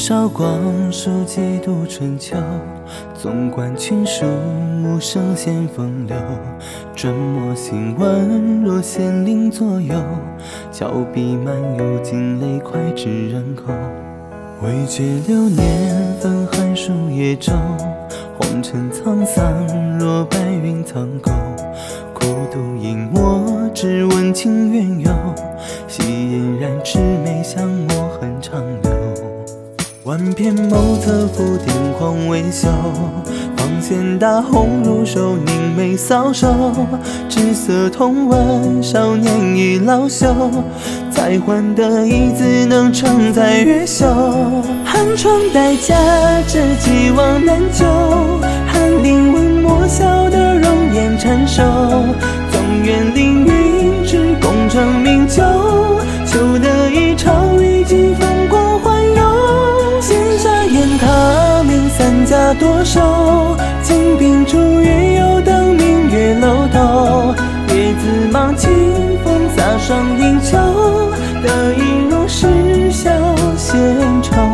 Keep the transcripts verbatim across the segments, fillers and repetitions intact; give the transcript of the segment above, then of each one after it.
韶光书几度春秋，纵观群书无声先风流。转墨行文若仙灵左右，峭壁漫游惊雷脍炙人口。未觉流年分寒暑夜昼，红尘沧桑若白云苍狗。孤独隐没只闻情缘由，夕嫣然魑魅相磨痕长留。万遍眸侧浮点狂微秀，芳线大红入手，凝眉搔首。脂色同温，少年已老朽，才换得一字能承载越秀。寒窗待嫁，知己望难救，寒林闻墨笑的容颜缠手。总愿凌云之功成名就，求得一朝雨尽风光环游。闲沙宴他明三家多寿，金屏烛月又等明月楼头。叶子忙清风洒霜映秋，得意如是笑闲愁。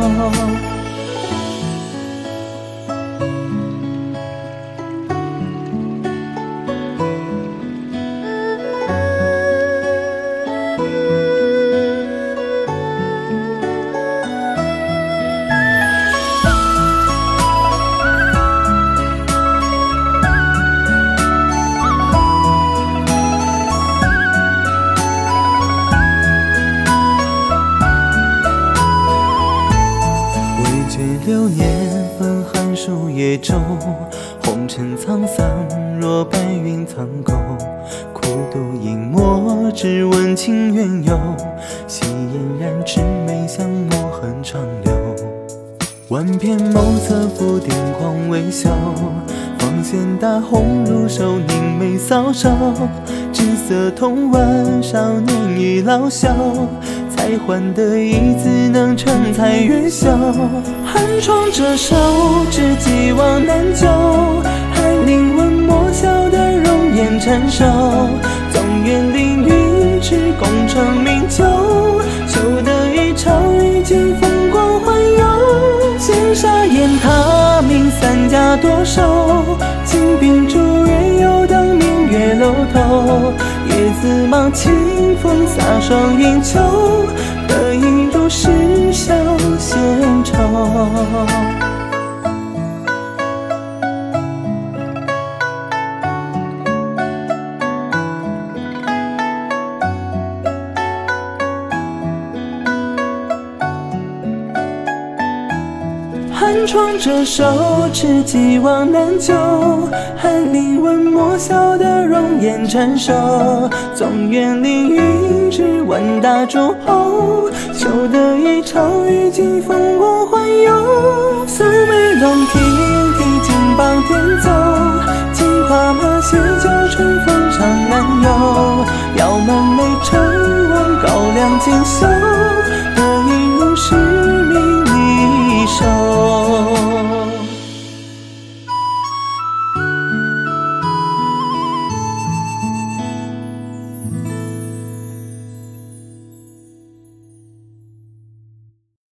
流年分寒暑夜昼，红尘沧桑若白云苍狗。孤独隐没只闻情缘由，夕嫣然魑魅相磨痕长留。万遍眸侧浮点狂微秀，芳线大红入手，凝眉搔首。脂色同温，少年已老朽，才换得一字能承载越秀。寒窗折手，知己望难救，寒林闻墨笑的容颜缠手。总愿凌云之功成名就，求得一朝雨尽风光环游。闲沙宴他明三家多寿，金屏烛月又等明月楼头。叶子忙清风洒霜映秋，得意如是笑闲愁。寒窗折手，知己望难救，寒林闻墨笑的容颜缠手。总愿凌云之万大诸侯，求得一朝雨尽风光环游。素眉龙庭，披荆傍天走，金跨马携酒，春风长南游。耀满眉成望高粱锦绣，得